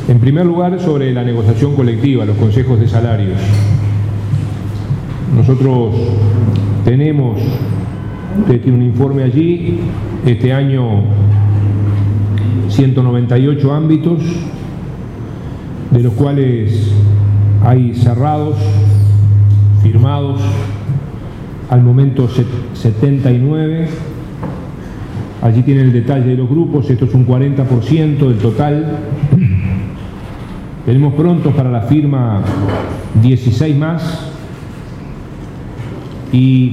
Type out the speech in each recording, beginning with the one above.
En primer lugar, sobre la negociación colectiva, los consejos de salarios. Nosotros tenemos, usted tiene un informe allí, este año 198 ámbitos, de los cuales hay cerrados, firmados, al momento 79. Allí tiene el detalle de los grupos, esto es un 40% del total. Tenemos prontos para la firma 16 más y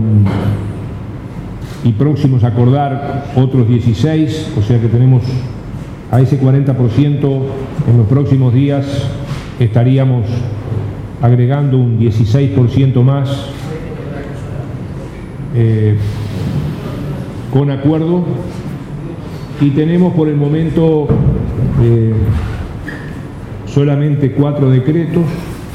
próximos a acordar otros 16, o sea que tenemos a ese 40%. En los próximos días estaríamos agregando un 16% más con acuerdo, y tenemos por el momento solamente 4 decretos.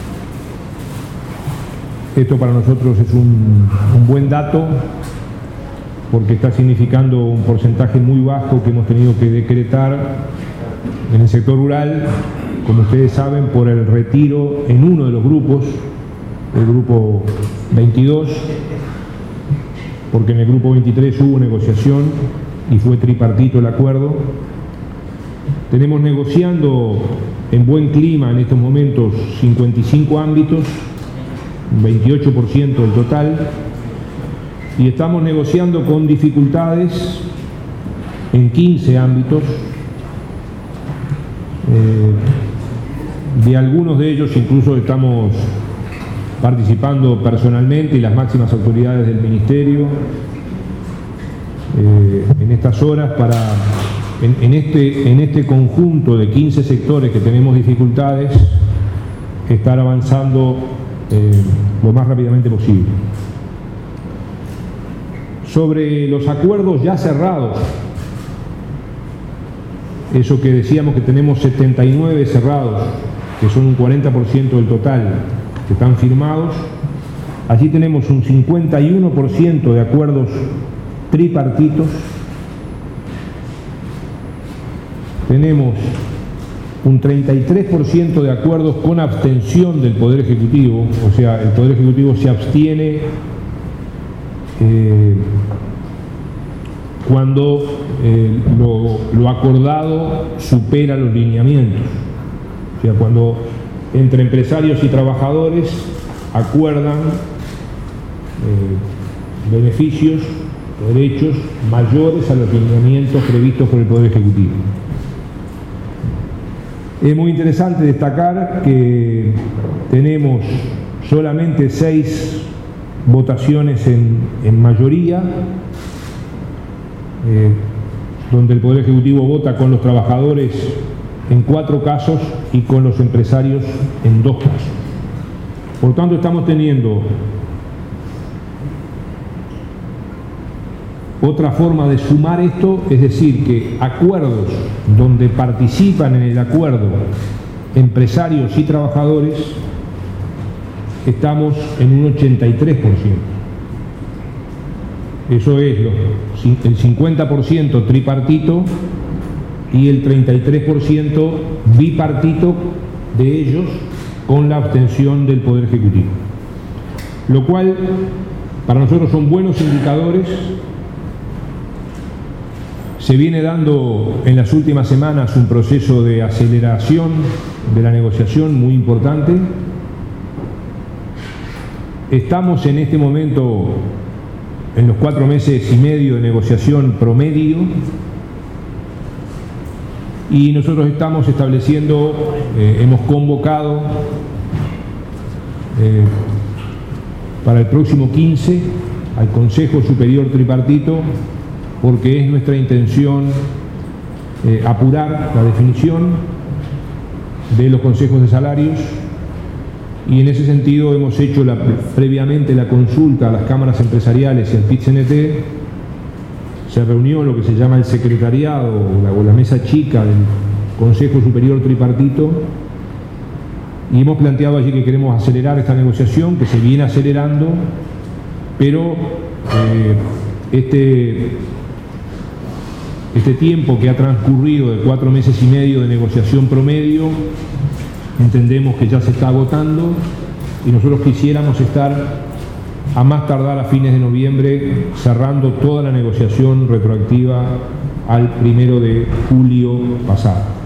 Esto para nosotros es un buen dato, porque está significando un porcentaje muy bajo que hemos tenido que decretar en el sector rural, como ustedes saben, por el retiro en uno de los grupos, el grupo 22, porque en el grupo 23 hubo negociación y fue tripartito el acuerdo. Tenemos negociando en buen clima en estos momentos 55 ámbitos, 28% del total, y estamos negociando con dificultades en 15 ámbitos. De algunos de ellos incluso estamos participando personalmente, y las máximas autoridades del Ministerio en estas horas para, en este conjunto de 15 sectores que tenemos dificultades, estar avanzando lo más rápidamente posible. Sobre los acuerdos ya cerrados, eso que decíamos que tenemos 79 cerrados, que son un 40% del total, que están firmados, allí tenemos un 51% de acuerdos tripartitos, tenemos un 33% de acuerdos con abstención del Poder Ejecutivo, o sea, el Poder Ejecutivo se abstiene cuando lo acordado supera los lineamientos, o sea, cuando entre empresarios y trabajadores acuerdan beneficios, derechos mayores a los lineamientos previstos por el Poder Ejecutivo. Es muy interesante destacar que tenemos solamente 6 votaciones en mayoría, donde el Poder Ejecutivo vota con los trabajadores en 4 casos y con los empresarios en 2 casos. Por tanto, estamos teniendo otra forma de sumar esto, es decir, que acuerdos donde participan en el acuerdo empresarios y trabajadores, estamos en un 83%. Eso es el 50% tripartito y el 33% bipartito de ellos, con la abstención del Poder Ejecutivo. Lo cual para nosotros son buenos indicadores. Se viene dando en las últimas semanas un proceso de aceleración de la negociación muy importante. Estamos en este momento en los 4 meses y medio de negociación promedio, y nosotros estamos estableciendo, hemos convocado para el próximo 15 al Consejo Superior Tripartito, porque es nuestra intención apurar la definición de los consejos de salarios, y en ese sentido hemos hecho previamente la consulta a las cámaras empresariales y al PIT-CNT. Se reunió lo que se llama el secretariado o la mesa chica del Consejo Superior Tripartito, y hemos planteado allí que queremos acelerar esta negociación, que se viene acelerando, Este tiempo que ha transcurrido de 4 meses y medio de negociación promedio, entendemos que ya se está agotando y nosotros quisiéramos estar a más tardar a fines de noviembre cerrando toda la negociación retroactiva al 1 de julio pasado.